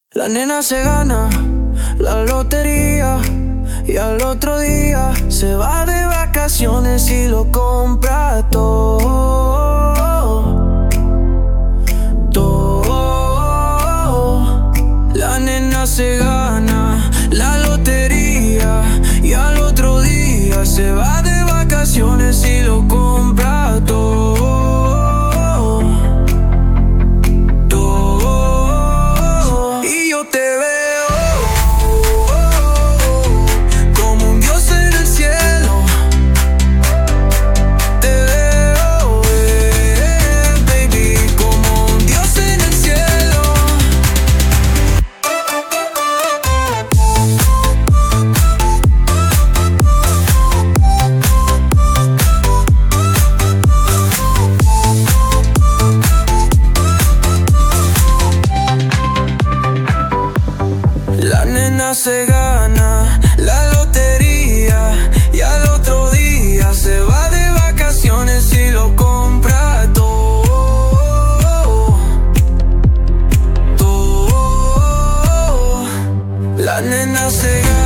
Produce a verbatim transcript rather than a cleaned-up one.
La nena se gana la lotería y al otro día se va de vacaciones y lo compra todo, todo. La nena se gana la lotería y al otro día se va de vacaciones y lo compra todo. Se gana la lotería y al otro día se va de vacaciones y lo compra todo, todo. La nena se gana